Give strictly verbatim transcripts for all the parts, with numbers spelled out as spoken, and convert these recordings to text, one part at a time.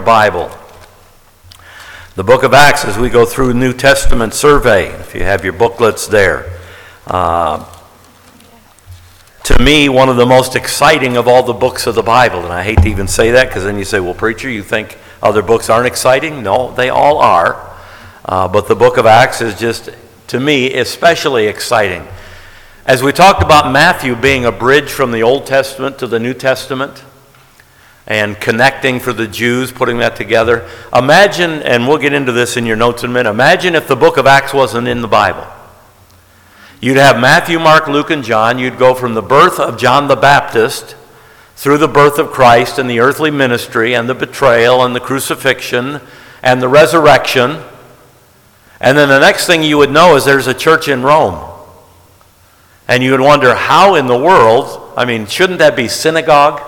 Bible. The book of Acts, as we go through New Testament survey, if you have your booklets there. Uh, to me, one of the most exciting of all the books of the Bible, and I hate to even say that because then you say, well, preacher, you think other books aren't exciting? No, they all are. Uh, but the book of Acts is just, to me, especially exciting. As we talked about Matthew being a bridge from the Old Testament to the New Testament, and connecting for the Jews, putting that together. Imagine, and we'll get into this in your notes in a minute, imagine if the book of Acts wasn't in the Bible. You'd have Matthew, Mark, Luke, and John. You'd go from the birth of John the Baptist through the birth of Christ and the earthly ministry and the betrayal and the crucifixion and the resurrection. And then the next thing you would know is there's a church in Rome. And you would wonder, how in the world, I mean, shouldn't that be synagogue?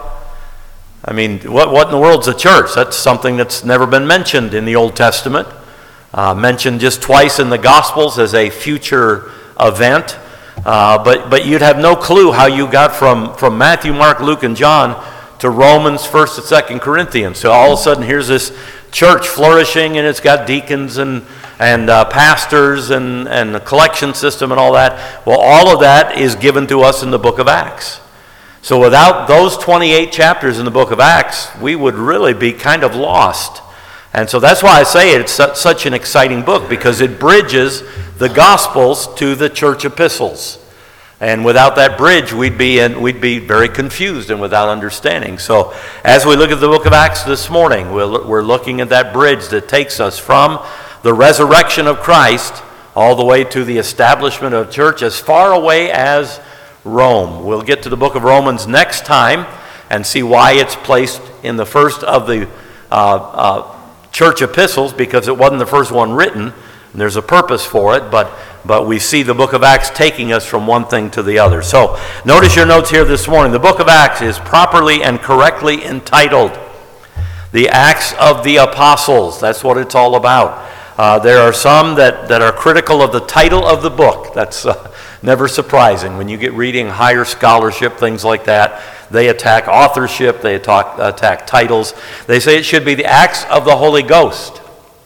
I mean, what, what in the world's a church? That's something that's never been mentioned in the Old Testament. Uh, mentioned just twice in the Gospels as a future event. Uh, but, but you'd have no clue how you got from, from Matthew, Mark, Luke, and John to Romans, First and Second Corinthians. So all of a sudden here's this church flourishing, and it's got deacons and, and uh, pastors and, and a collection system and all that. Well, all of that is given to us in the book of Acts. So without those twenty-eight chapters in the book of Acts, we would really be kind of lost. And so that's why I say it's such an exciting book, because it bridges the Gospels to the church epistles. And without that bridge, we'd be in, we'd be very confused and without understanding. So as we look at the book of Acts this morning, we're, we're looking at that bridge that takes us from the resurrection of Christ all the way to the establishment of church as far away as Rome. We'll get to the book of Romans next time and see why it's placed in the first of the uh, uh, church epistles, because it wasn't the first one written, and there's a purpose for it, but, but we see the book of Acts taking us from one thing to the other. So notice your notes here this morning. The book of Acts is properly and correctly entitled The Acts of the Apostles. That's what it's all about. Uh, there are some that, that are critical of the title of the book. That's uh, never surprising. When you get reading higher scholarship, things like that, they attack authorship, they attack, attack titles. They say it should be the Acts of the Holy Ghost.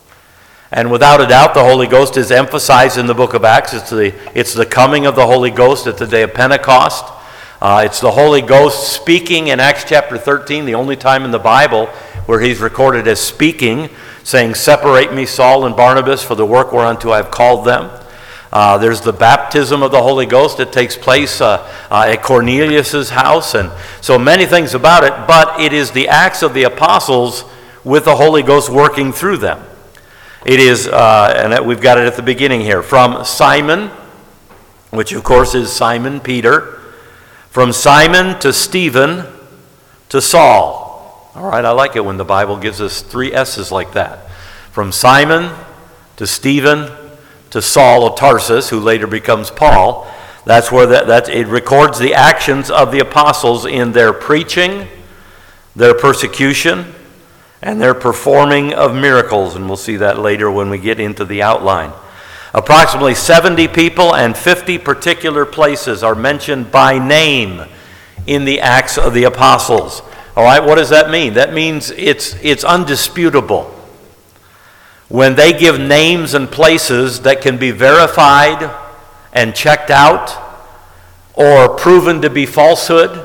And without a doubt, the Holy Ghost is emphasized in the book of Acts. It's the, it's the coming of the Holy Ghost at the day of Pentecost. Uh, it's the Holy Ghost speaking in Acts chapter thirteen, the only time in the Bible where he's recorded as speaking, saying, "Separate me, Saul and Barnabas, for the work whereunto I have called them." Uh, there's the baptism of the Holy Ghost that takes place uh, uh, at Cornelius' house, and so many things about it, but it is the Acts of the Apostles with the Holy Ghost working through them. It is, uh, and we've got it at the beginning here, from Simon, which of course is Simon Peter, from Simon to Stephen to Saul. All right, I like it when the Bible gives us three S's like that. From Simon to Stephen to Saul of Tarsus, who later becomes Paul. That's where that, that it records the actions of the apostles in their preaching, their persecution, and their performing of miracles. And we'll see that later when we get into the outline. Approximately seventy people and fifty particular places are mentioned by name in the Acts of the Apostles. All right, what does that mean? That means it's it's undisputable. When they give names and places that can be verified and checked out or proven to be falsehood,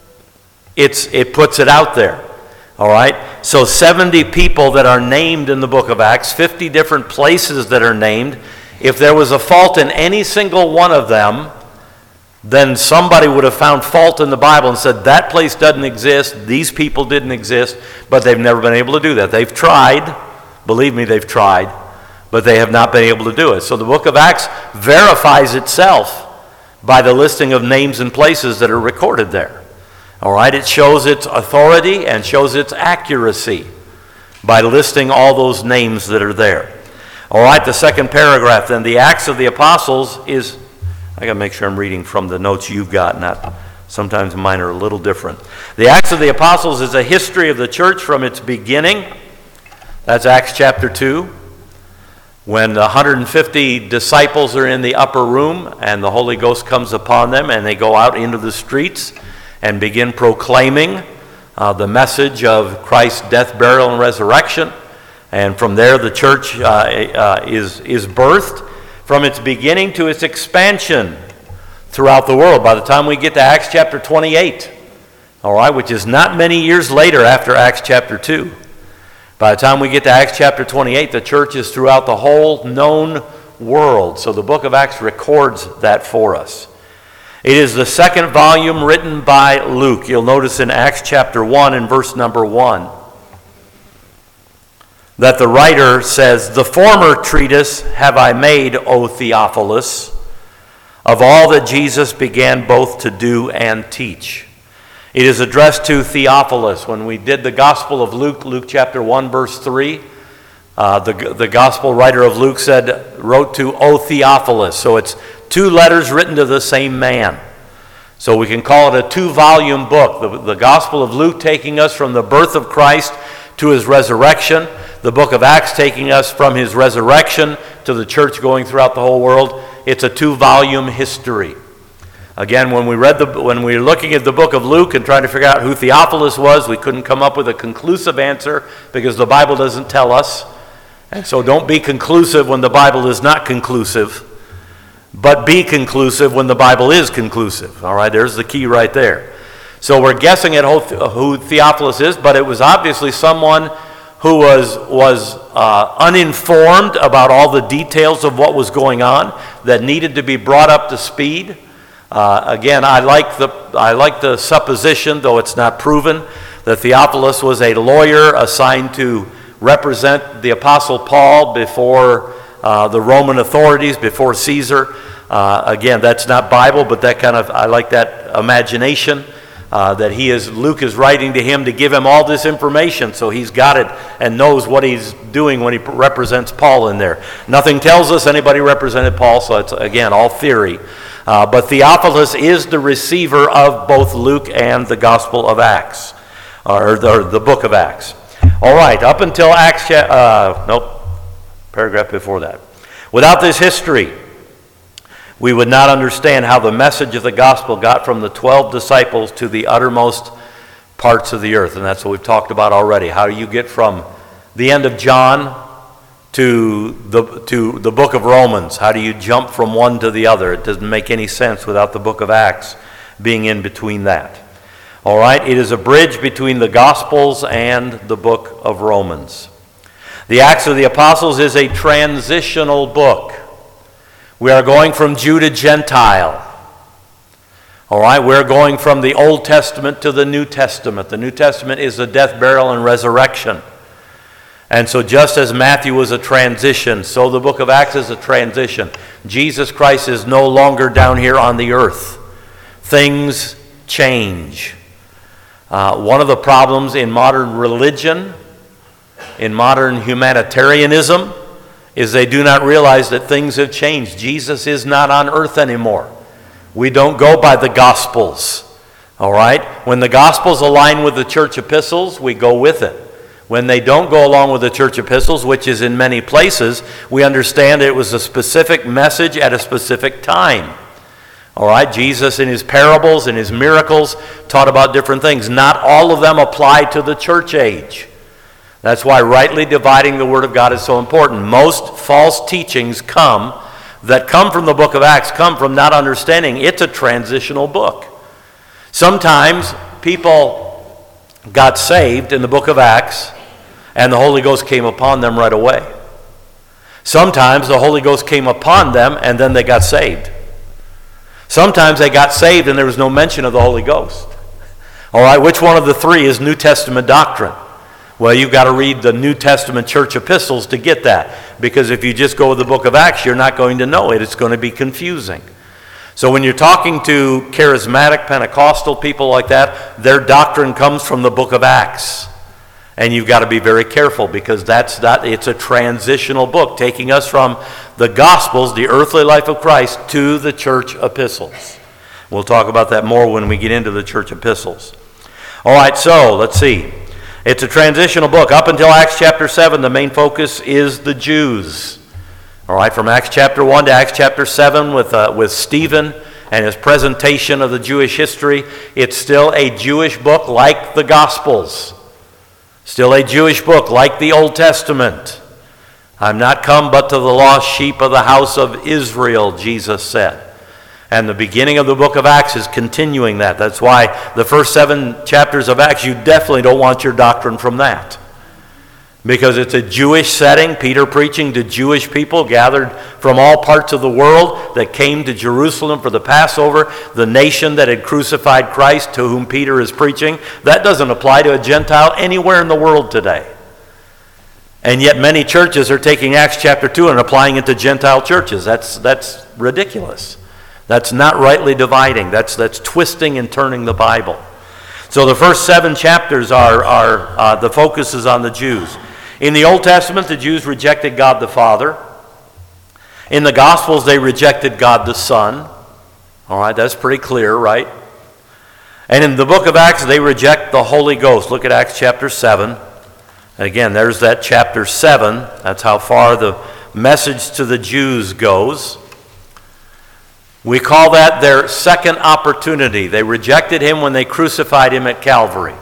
it's it puts it out there. All right? So seventy people that are named in the book of Acts, fifty different places that are named. If there was a fault in any single one of them, then somebody would have found fault in the Bible and said, that place doesn't exist, these people didn't exist, but they've never been able to do that. They've tried. Believe me, they've tried, but they have not been able to do it. So the book of Acts verifies itself by the listing of names and places that are recorded there. All right, it shows its authority and shows its accuracy by listing all those names that are there. All right, the second paragraph then, the Acts of the Apostles is, I got to make sure I'm reading from the notes you've got, not sometimes mine are a little different. The Acts of the Apostles is a history of the church from its beginning. That's Acts chapter two, when one hundred fifty disciples are in the upper room and the Holy Ghost comes upon them and they go out into the streets and begin proclaiming uh, the message of Christ's death, burial, and resurrection. And from there, the church uh, uh, is, is birthed from its beginning to its expansion throughout the world. By the time we get to Acts chapter twenty-eight, all right, which is not many years later after Acts chapter two. By the time we get to Acts chapter twenty-eight, the church is throughout the whole known world. So the book of Acts records that for us. It is the second volume written by Luke. You'll notice in Acts chapter one and verse number one that the writer says, "The former treatise have I made, O Theophilus, of all that Jesus began both to do and teach." It is addressed to Theophilus. When we did the Gospel of Luke, Luke chapter one, verse three, uh, the, the Gospel writer of Luke said, wrote to O Theophilus. So it's two letters written to the same man. So we can call it a two-volume book. The, the Gospel of Luke taking us from the birth of Christ to his resurrection. The book of Acts taking us from his resurrection to the church going throughout the whole world. It's a two-volume history. Again, when we read the when we were looking at the book of Luke and trying to figure out who Theophilus was, we couldn't come up with a conclusive answer because the Bible doesn't tell us. And so don't be conclusive when the Bible is not conclusive, but be conclusive when the Bible is conclusive. All right, there's the key right there. So we're guessing at who Theophilus is, but it was obviously someone who was, was uh, uninformed about all the details of what was going on, that needed to be brought up to speed. Uh, again, I like the I like the supposition, though it's not proven, that Theophilus was a lawyer assigned to represent the Apostle Paul before uh, the Roman authorities, before Caesar. Uh, again, that's not Bible, but that kind of I like that imagination uh, that he is Luke is writing to him to give him all this information, so he's got it and knows what he's doing when he represents Paul in there. Nothing tells us anybody represented Paul, so it's again all theory. Uh, but Theophilus is the receiver of both Luke and the Gospel of Acts, or the, or the book of Acts. All right, up until Acts, uh, nope, paragraph before that. Without this history, we would not understand how the message of the gospel got from the twelve disciples to the uttermost parts of the earth. And that's what we've talked about already. How do you get from the end of John to the to the book of Romans? How do you jump from one to the other? It doesn't make any sense without the book of Acts being in between that. All right, it is a bridge between the Gospels and the book of Romans. The Acts of the Apostles is a transitional book. We are going from Jew to Gentile. All right, we're going from the Old Testament to the New Testament. The New Testament is the death, burial, and resurrection. And so just as Matthew was a transition, so the book of Acts is a transition. Jesus Christ is no longer down here on the earth. Things change. Uh, one of the problems in modern religion, in modern humanitarianism, is they do not realize that things have changed. Jesus is not on earth anymore. We don't go by the Gospels. All right? When the Gospels align with the church epistles, we go with it. When they don't go along with the church epistles, which is in many places, we understand it was a specific message at a specific time. All right, Jesus in his parables and his miracles taught about different things. Not all of them apply to the church age. That's why rightly dividing the Word of God is so important. Most false teachings come, that come from the book of Acts, come from not understanding it's a transitional book. Sometimes people got saved in the book of Acts, and the Holy Ghost came upon them right away. Sometimes the Holy Ghost came upon them and then they got saved. Sometimes they got saved and there was no mention of the Holy Ghost. All right, which one of the three is New Testament doctrine? Well, you've got to read the New Testament church epistles to get that. Because if you just go with the book of Acts, you're not going to know it. It's going to be confusing. So when you're talking to charismatic Pentecostal people like that, their doctrine comes from the book of Acts. And you've got to be very careful because that's that it's a transitional book taking us from the Gospels, the earthly life of Christ, to the church epistles. We'll talk about that more when we get into the church epistles. All right, so let's see. It's a transitional book. Up until Acts chapter seven, the main focus is the Jews. All right, from Acts chapter one to Acts chapter seven with uh, with Stephen and his presentation of the Jewish history, it's still a Jewish book like the Gospels. Still a Jewish book like the Old Testament. I'm not come but to the lost sheep of the house of Israel, Jesus said. And the beginning of the book of Acts is continuing that. That's why the first seven chapters of Acts, you definitely don't want your doctrine from that. Because it's a Jewish setting, Peter preaching to Jewish people gathered from all parts of the world that came to Jerusalem for the Passover, the nation that had crucified Christ to whom Peter is preaching. That doesn't apply to a Gentile anywhere in the world today. And yet many churches are taking Acts chapter two and applying it to Gentile churches. That's, that's ridiculous. That's not rightly dividing. That's, that's twisting and turning the Bible. So the first seven chapters are, are uh, the focus is on the Jews. In the Old Testament, the Jews rejected God the Father. In the Gospels, they rejected God the Son. All right, that's pretty clear, right? And in the book of Acts, they reject the Holy Ghost. Look at Acts chapter seven. And again, there's that chapter seven. That's how far the message to the Jews goes. We call that their second opportunity. They rejected him when they crucified him at Calvary.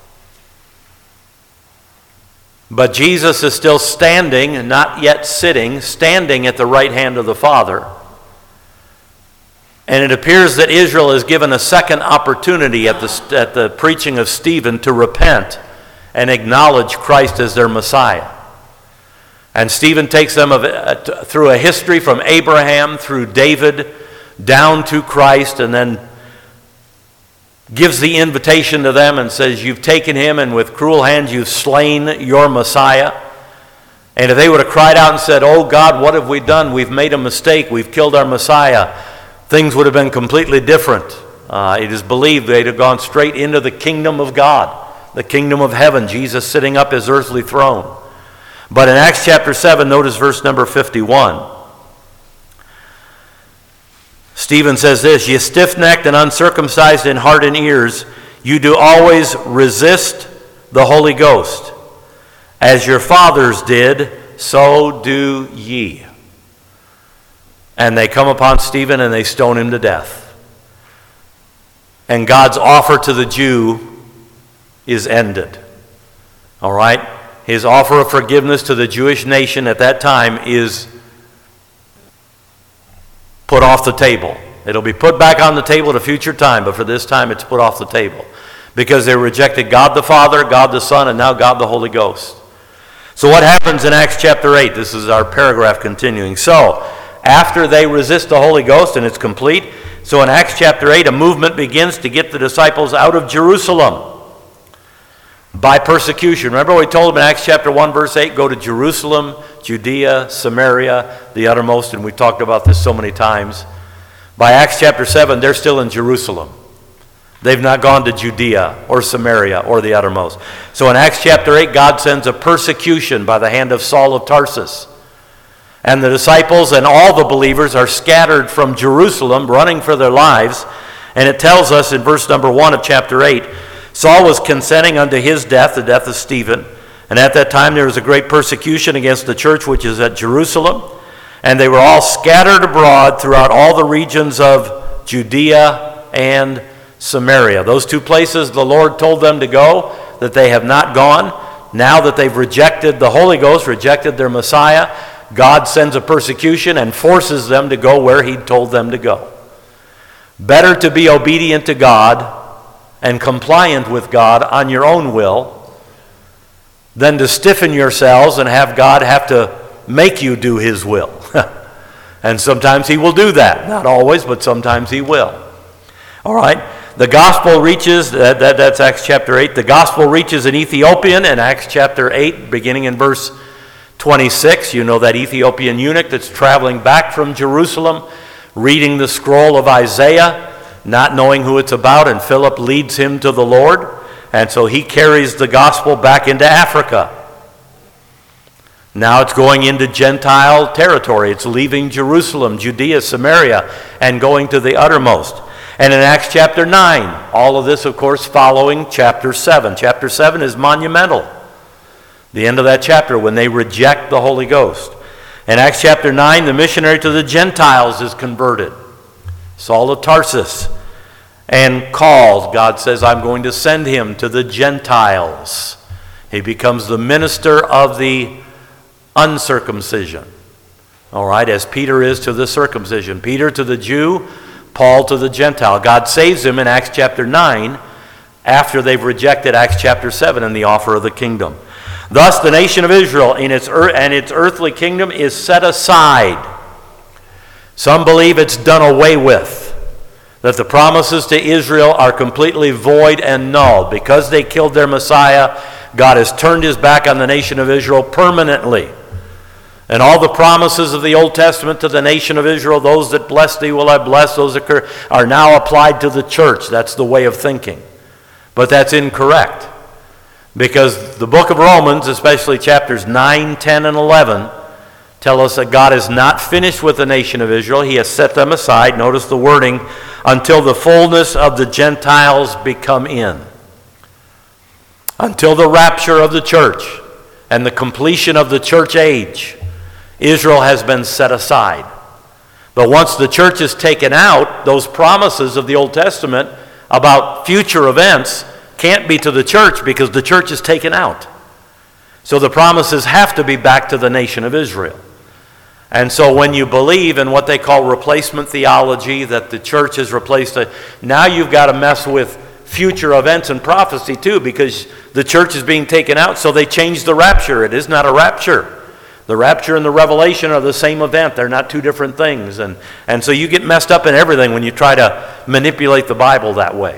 But Jesus is still standing, and not yet sitting, standing at the right hand of the Father. And it appears that Israel is given a second opportunity at the, at the preaching of Stephen to repent and acknowledge Christ as their Messiah. And Stephen takes them of, through a history from Abraham, through David, down to Christ, and then gives the invitation to them and says, you've taken him and with cruel hands you've slain your Messiah. And if they would have cried out and said, oh God, what have we done? We've made a mistake. We've killed our Messiah. Things would have been completely different. Uh, it is believed they'd have gone straight into the kingdom of God, the kingdom of heaven, Jesus sitting up his earthly throne. But in Acts chapter seven, notice verse number fifty-one. Stephen says this, ye stiff-necked and uncircumcised in heart and ears, you do always resist the Holy Ghost. As your fathers did, so do ye. And they come upon Stephen and they stone him to death. And God's offer to the Jew is ended. All right? His offer of forgiveness to the Jewish nation at that time is put off the table. It'll be put back on the table at a future time, but for this time it's put off the table. Because they rejected God the Father, God the Son, and now God the Holy Ghost. So what happens in Acts chapter eight? This is our paragraph continuing. So, after they resist the Holy Ghost and it's complete, so in Acts chapter eight, a movement begins to get the disciples out of Jerusalem by persecution. Remember we told them in Acts chapter one, verse eight, go to Jerusalem, Judea, Samaria, the uttermost, and we talked about this so many times. By Acts chapter seven, they're still in Jerusalem. They've not gone to Judea or Samaria or the uttermost. So in Acts chapter eight, God sends a persecution by the hand of Saul of Tarsus. And the disciples and all the believers are scattered from Jerusalem, running for their lives. And it tells us in verse number one of chapter eight, Saul was consenting unto his death, the death of Stephen. And at that time there was a great persecution against the church which is at Jerusalem. And they were all scattered abroad throughout all the regions of Judea and Samaria. Those two places the Lord told them to go, that they have not gone. Now that they've rejected the Holy Ghost, rejected their Messiah, God sends a persecution and forces them to go where he told them to go. Better to be obedient to God and compliant with God on your own will than to stiffen yourselves and have God have to make you do his will. And sometimes he will do that. Not always, but sometimes he will. All right? The gospel reaches, that, that, that's Acts chapter eight, the gospel reaches an Ethiopian in Acts chapter eight, beginning in verse twenty-six. You know that Ethiopian eunuch that's traveling back from Jerusalem, reading the scroll of Isaiah, not knowing who it's about, and Philip leads him to the Lord. And so he carries the gospel back into Africa. Now it's going into Gentile territory. It's leaving Jerusalem, Judea, Samaria, and going to the uttermost. And in Acts chapter nine, all of this, of course, following chapter seven. Chapter seven is monumental. The end of that chapter when they reject the Holy Ghost. In Acts chapter nine, the missionary to the Gentiles is converted. Saul of Tarsus, and called. God says, I'm going to send him to the Gentiles. He becomes the minister of the uncircumcision. All right, as Peter is to the circumcision. Peter to the Jew, Paul to the Gentile. God saves him in Acts chapter nine after they've rejected Acts chapter seven and the offer of the kingdom. Thus, the nation of Israel in its earth, and its earthly kingdom is set aside. Some believe it's done away with, that the promises to Israel are completely void and null. Because they killed their Messiah, God has turned his back on the nation of Israel permanently. And all the promises of the Old Testament to the nation of Israel, those that bless thee will I bless, those that curse, are now applied to the church. That's the way of thinking. But that's incorrect. Because the book of Romans, especially chapters nine, ten, and eleven, tell us that God is not finished with the nation of Israel. He has set them aside. Notice the wording, until the fullness of the Gentiles become in. Until the rapture of the church and the completion of the church age, Israel has been set aside. But once the church is taken out, those promises of the Old Testament about future events can't be to the church because the church is taken out. So the promises have to be back to the nation of Israel. And so when you believe in what they call replacement theology, that the church has replaced it, now you've got to mess with future events and prophecy too, because the church is being taken out, so they changed the rapture. It is not a rapture. The rapture and the revelation are the same event. They're not two different things. And, and so you get messed up in everything when you try to manipulate the Bible that way.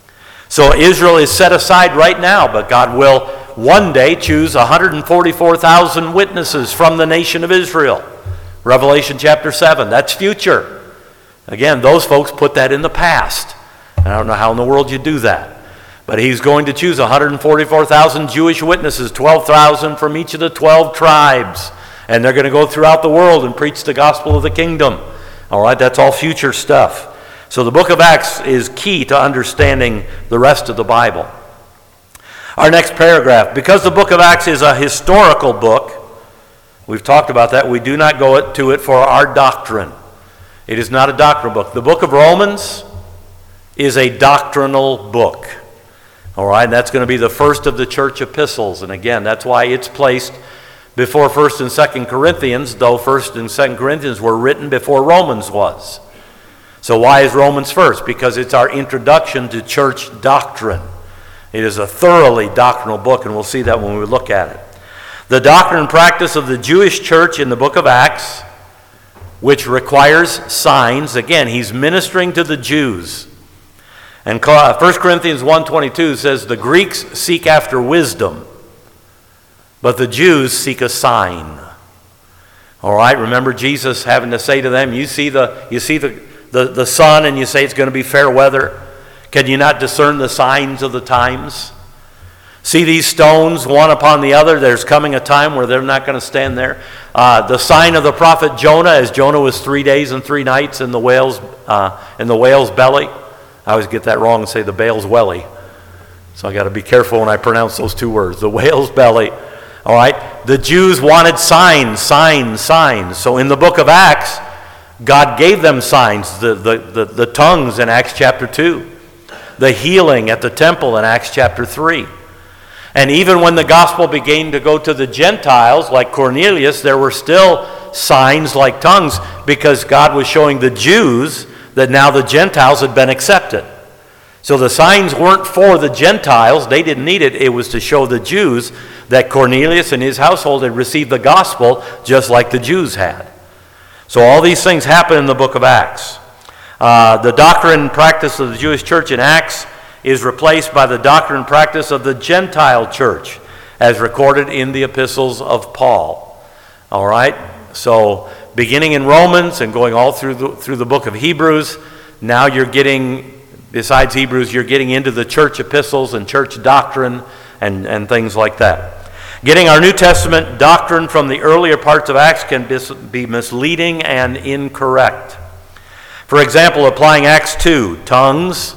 So Israel is set aside right now, but God will one day choose one hundred forty-four thousand witnesses from the nation of Israel. Revelation chapter seven, that's future. Again, those folks put that in the past. I don't know how in the world you do that. But he's going to choose one hundred forty-four thousand Jewish witnesses, twelve thousand from each of the twelve tribes. And they're going to go throughout the world and preach the gospel of the kingdom. All right, that's all future stuff. So the book of Acts is key to understanding the rest of the Bible. Our next paragraph, because the book of Acts is a historical book, we've talked about that, we do not go to it for our doctrine. It is not a doctrinal book. The book of Romans is a doctrinal book. All right, and that's going to be the first of the church epistles. And again, that's why it's placed before First and Second Corinthians, though First and Second Corinthians were written before Romans was. So why is Romans first? Because it's our introduction to church doctrine. It is a thoroughly doctrinal book, and we'll see that when we look at it. The doctrine and practice of the Jewish church in the book of Acts, which requires signs. Again, he's ministering to the Jews. And First Corinthians one twenty-two says, the Greeks seek after wisdom, but the Jews seek a sign. All right, remember Jesus having to say to them, you see the you see the, the, the sun and you say it's going to be fair weather. Can you not discern the signs of the times? See these stones one upon the other. There's coming a time where they're not going to stand there. Uh, the sign of the prophet Jonah, as Jonah was three days and three nights in the whale's uh, in the whale's belly. I always get that wrong and say the whale's welly. So I got to be careful when I pronounce those two words. The whale's belly. All right. The Jews wanted signs, signs, signs. So in the book of Acts, God gave them signs. The the the, the tongues in Acts chapter two. The healing at the temple in Acts chapter three. And even when the gospel began to go to the Gentiles, like Cornelius, there were still signs like tongues, because God was showing the Jews that now the Gentiles had been accepted. So the signs weren't for the Gentiles. They didn't need it. It was to show the Jews that Cornelius and his household had received the gospel just like the Jews had. So all these things happen in the book of Acts. Uh, the doctrine and practice of the Jewish church in Acts is replaced by the doctrine and practice of the Gentile church, as recorded in the epistles of Paul. All right? So beginning in Romans and going all through the, through the book of Hebrews, now you're getting, besides Hebrews, you're getting into the church epistles and church doctrine and, and things like that. Getting our New Testament doctrine from the earlier parts of Acts can be misleading and incorrect. For example, applying Acts two, tongues.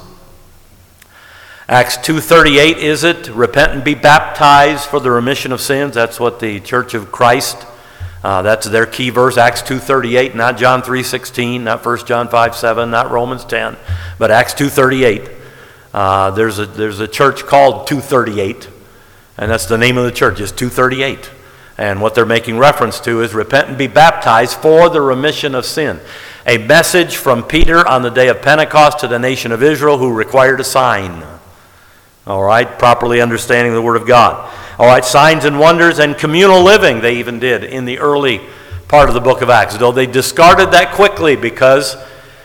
Acts two thirty-eight, is it? Repent and be baptized for the remission of sins. That's what the Church of Christ Uh, that's their key verse, Acts two thirty-eight, not John three sixteen, not First John five seven, not Romans ten, but Acts two thirty-eight. Uh, there's a there's a church called two thirty-eight, and that's the name of the church, is two thirty-eight. And what they're making reference to is repent and be baptized for the remission of sin. A message from Peter on the day of Pentecost to the nation of Israel who required a sign. All right, properly understanding the Word of God. All right, signs and wonders and communal living they even did in the early part of the book of Acts, though they discarded that quickly because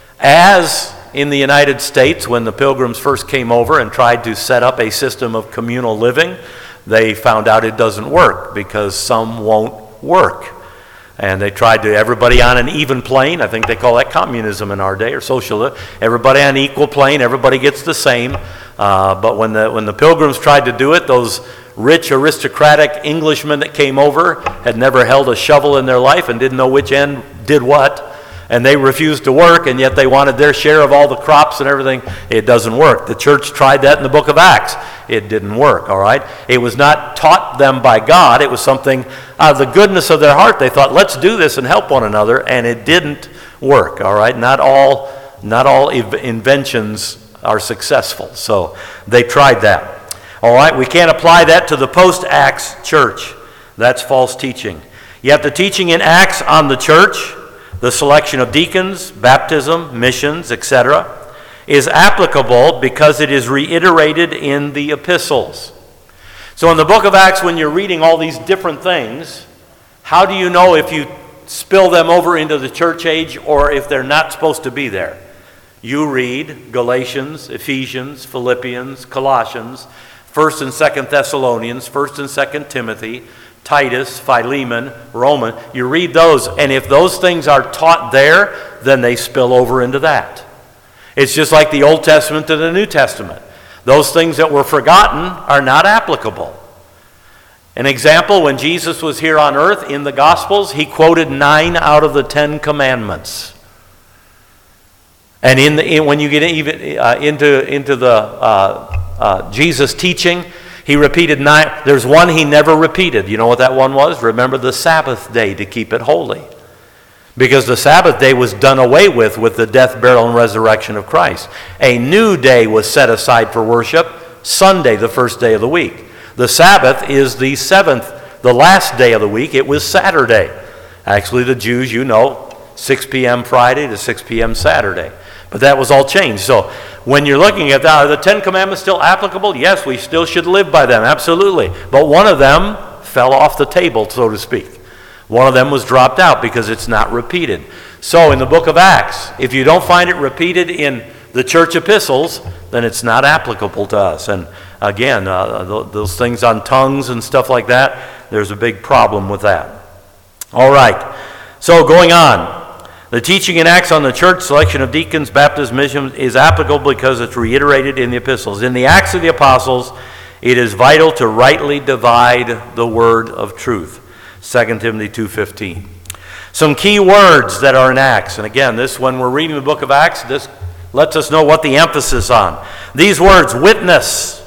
as in the United States, when the Pilgrims first came over and tried to set up a system of communal living, they found out it doesn't work because some won't work. And they tried to, everybody on an even plane, I think they call that communism in our day, or socialism, everybody on an equal plane, everybody gets the same. Uh, but when the when the Pilgrims tried to do it, those rich aristocratic Englishmen that came over had never held a shovel in their life and didn't know which end did what, and they refused to work, and yet they wanted their share of all the crops and everything. It doesn't work. The church tried that in the book of Acts. It didn't work, all right? It was not taught them by God. It was something out of the goodness of their heart. They thought, let's do this and help one another, and it didn't work, all right? Not all, not all inventions are successful, so they tried that. All right, we can't apply that to the post-Acts church. That's false teaching. Yet the teaching in Acts on the church, the selection of deacons, baptism, missions, et cetera, is applicable because it is reiterated in the epistles. So in the book of Acts, when you're reading all these different things, how do you know if you spill them over into the church age or if they're not supposed to be there? You read Galatians, Ephesians, Philippians, Colossians, First and Second Thessalonians, First and Second Timothy, Titus, Philemon, Roman. You read those, and if those things are taught there, then they spill over into that. It's just like the Old Testament to the New Testament. Those things that were forgotten are not applicable. An example, when Jesus was here on earth in the Gospels, he quoted nine out of the Ten Commandments. And in the, in, when you get even uh, into, into the uh, uh, Jesus teaching, he repeated nine. There's one he never repeated. You know what that one was? Remember the Sabbath day to keep it holy. Because the Sabbath day was done away with with the death, burial, and resurrection of Christ. A new day was set aside for worship, Sunday, the first day of the week. The Sabbath is the seventh, the last day of the week. It was Saturday. Actually, the Jews, you know, six p.m. Friday to six p.m. Saturday. But that was all changed. So when you're looking at that, are the Ten Commandments still applicable? Yes, we still should live by them, absolutely. But one of them fell off the table, so to speak. One of them was dropped out because it's not repeated. So in the book of Acts, if you don't find it repeated in the church epistles, then it's not applicable to us. And again, uh, th- those things on tongues and stuff like that, there's a big problem with that. All right, so going on. The teaching in Acts on the church, selection of deacons, baptism, mission is applicable because it's reiterated in the epistles. In the Acts of the Apostles, it is vital to rightly divide the word of truth. Second Timothy two fifteen. Some key words that are in Acts. And again, this when we're reading the book of Acts, this lets us know what the emphasis on. These words, witness,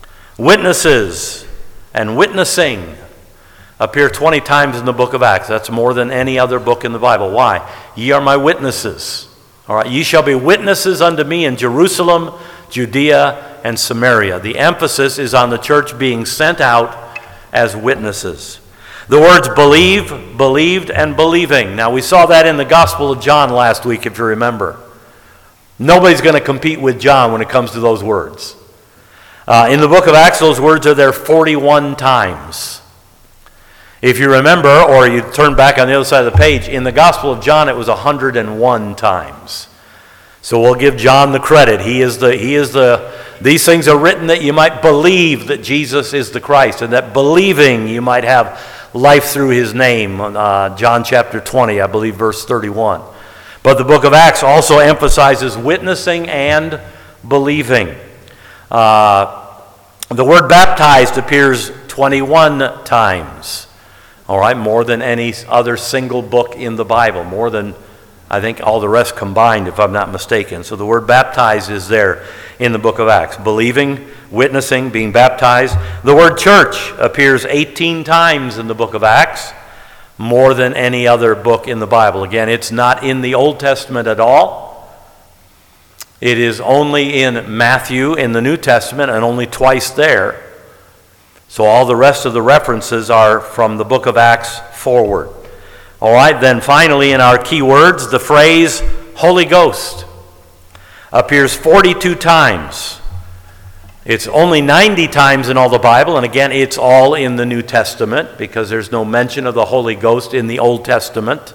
witnesses, and witnessing, appear twenty times in the book of Acts. That's more than any other book in the Bible. Why? Ye are my witnesses. All right, ye shall be witnesses unto me in Jerusalem, Judea, and Samaria. The emphasis is on the church being sent out as witnesses. The words believe, believed, and believing. Now, we saw that in the Gospel of John last week, if you remember. Nobody's going to compete with John when it comes to those words. Uh, in the book of Acts, those words are there forty-one times. If you remember, or you turn back on the other side of the page, in the Gospel of John, it was one hundred one times. So we'll give John the credit. He is the, he is the, these things are written that you might believe that Jesus is the Christ, and that believing you might have life through his name. Uh, John chapter twenty, I believe, verse thirty-one. But the book of Acts also emphasizes witnessing and believing. Uh, the word baptized appears twenty-one times. All right, more than any other single book in the Bible, more than, I think, all the rest combined, if I'm not mistaken. So the word baptized is there in the book of Acts. Believing, witnessing, being baptized. The word church appears eighteen times in the book of Acts. more than any other book in the Bible. Again, it's not in the Old Testament at all. It is only in Matthew in the New Testament, and only twice there. So all the rest of the references are from the book of Acts forward. All right, then finally in our key words, the phrase Holy Ghost appears forty-two times. It's only ninety times in all the Bible, and again, it's all in the New Testament because there's no mention of the Holy Ghost in the Old Testament.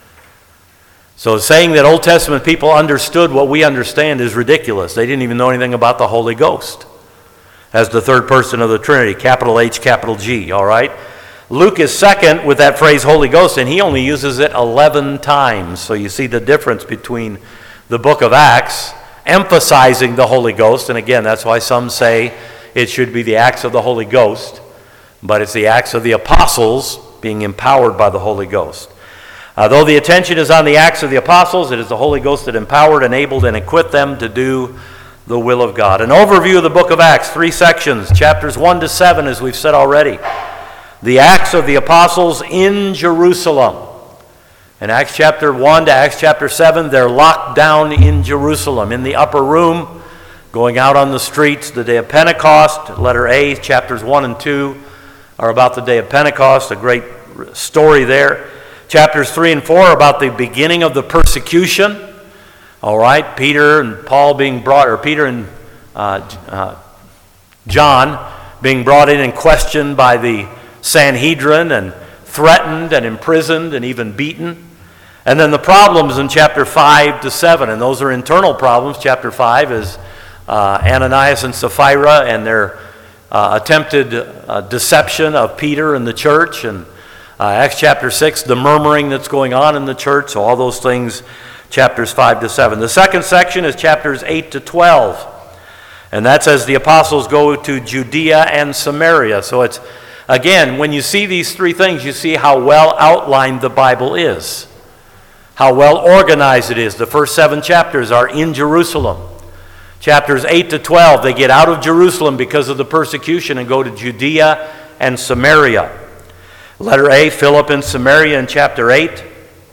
So saying that Old Testament people understood what we understand is ridiculous. They didn't even know anything about the Holy Ghost as the third person of the Trinity, capital H, capital G, all right? Luke is second with that phrase Holy Ghost, and he only uses it eleven times. So you see the difference between the book of Acts emphasizing the Holy Ghost, and again, that's why some say it should be the Acts of the Holy Ghost, but it's the Acts of the Apostles being empowered by the Holy Ghost. Uh, though the attention is on the Acts of the Apostles, it is the Holy Ghost that empowered, enabled, and equipped them to do the will of God. An overview of the book of Acts, three sections, chapters one to seven, as we've said already. The Acts of the Apostles in Jerusalem. In Acts chapter one to Acts chapter seven, they're locked down in Jerusalem, in the upper room, going out on the streets, the day of Pentecost. Letter A, chapters one and two are about the day of Pentecost, a great story there. Chapters three and four are about the beginning of the persecution. All right, Peter and Paul being brought, or Peter and uh, uh, John being brought in and questioned by the Sanhedrin and threatened and imprisoned and even beaten. And then the problems in chapter five to seven, and those are internal problems. Chapter five is uh, Ananias and Sapphira and their uh, attempted uh, deception of Peter and the church. And uh, Acts chapter six, the murmuring that's going on in the church. So all those things, chapters five to seven. The second section is chapters eight to twelve. And that's as the apostles go to Judea and Samaria. So it's, again, when you see these three things, you see how well outlined the Bible is, how well organized it is. The first seven chapters are in Jerusalem. Chapters eight to twelve, they get out of Jerusalem because of the persecution and go to Judea and Samaria. Letter A, Philip in Samaria in chapter eight.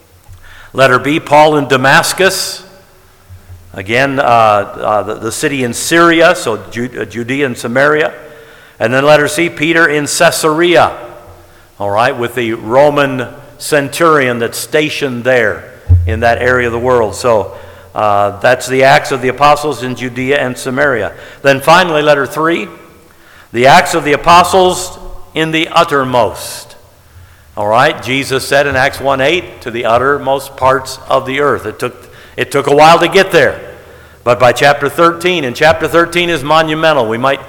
Letter B, Paul in Damascus. Again, uh, uh, the, the city in Syria, so Ju- uh, Judea and Samaria. And then letter C, Peter in Caesarea, all right, with the Roman centurion that's stationed there in that area of the world. So uh, that's the Acts of the Apostles in Judea and Samaria. Then finally, letter three, the Acts of the Apostles in the uttermost. All right, Jesus said in Acts one eight, to the uttermost parts of the earth. It took, it took a while to get there. But by chapter thirteen, and chapter thirteen is monumental. We might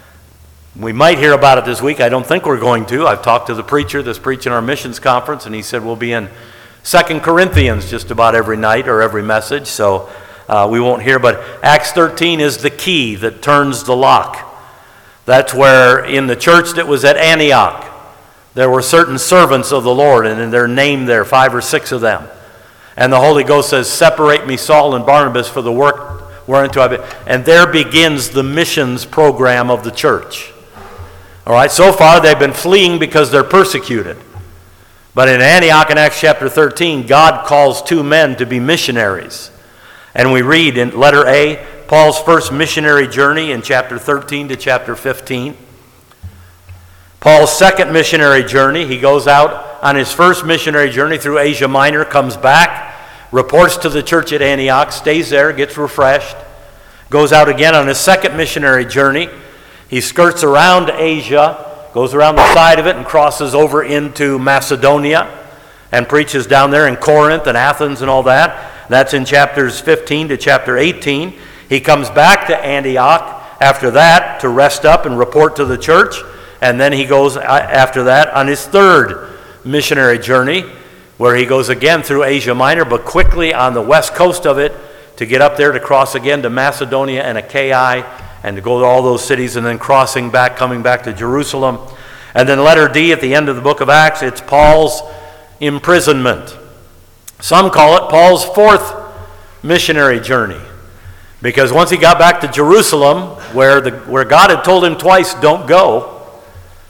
We might hear about it this week. I don't think we're going to. I've talked to the preacher that's preaching our missions conference, and he said we'll be in Second Corinthians just about every night or every message, so uh, we won't hear. But Acts thirteen is the key that turns the lock. That's where in the church that was at Antioch, there were certain servants of the Lord, and they're named there, five or six of them. And the Holy Ghost says, separate me, Saul and Barnabas, for the work whereunto I've been. And there begins the missions program of the church. All right, so far they've been fleeing because they're persecuted. But in Antioch in Acts chapter thirteen, God calls two men to be missionaries. And we read in letter A, Paul's first missionary journey in chapter thirteen to chapter fifteen. Paul's second missionary journey, he goes out on his first missionary journey through Asia Minor, comes back, reports to the church at Antioch, stays there, gets refreshed, goes out again on his second missionary journey. He skirts around Asia, goes around the side of it and crosses over into Macedonia and preaches down there in Corinth and Athens and all that. That's in chapters fifteen to chapter eighteen. He comes back to Antioch after that to rest up and report to the church. And then he goes after that on his third missionary journey, where he goes again through Asia Minor, but quickly on the west coast of it to get up there to cross again to Macedonia and Achaia, and to go to all those cities, and then crossing back, coming back to Jerusalem. And then letter D at the end of the book of Acts, it's Paul's imprisonment. Some call it Paul's fourth missionary journey, because once he got back to Jerusalem, where the where God had told him twice, don't go,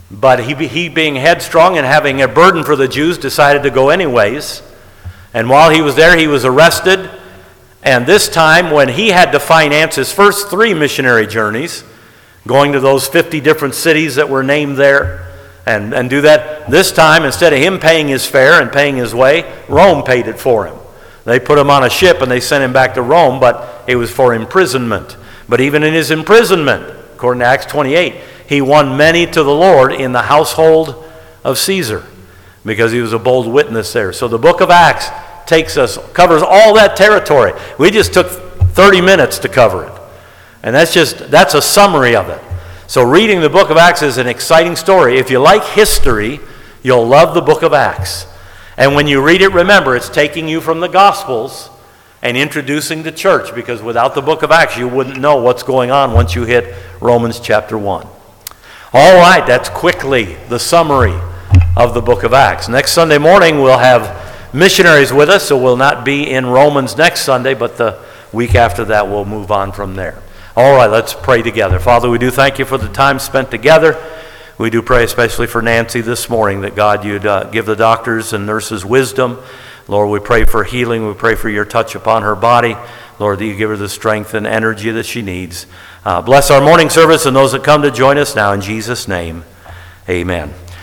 But he, he being headstrong and having a burden for the Jews, decided to go anyways. And while he was there, he was arrested. And this time, when he had to finance his first three missionary journeys, going to those fifty different cities that were named there, and, and do that, this time, instead of him paying his fare and paying his way, Rome paid it for him. They put him on a ship and they sent him back to Rome, but it was for imprisonment. But even in his imprisonment, according to Acts twenty-eight, he won many to the Lord in the household of Caesar, because he was a bold witness there. So the book of Acts takes us, covers all that territory. We just took thirty minutes to cover it. And that's just, that's a summary of it. So reading the book of Acts is an exciting story. If you like history, you'll love the book of Acts. And when you read it, remember, it's taking you from the Gospels and introducing the church, because without the book of Acts, you wouldn't know what's going on once you hit Romans chapter one. All right, that's quickly the summary of the book of Acts. Next Sunday morning, we'll have missionaries with us, so we'll not be in Romans next Sunday, but the week after that, we'll move on from there. All right, let's pray together. Father, we do thank you for the time spent together. We do pray especially for Nancy this morning, that God, you'd uh, give the doctors and nurses wisdom. Lord, we pray for healing. We pray for your touch upon her body. Lord, that you give her the strength and energy that she needs. Uh, bless our morning service and those that come to join us now. In Jesus' name, amen.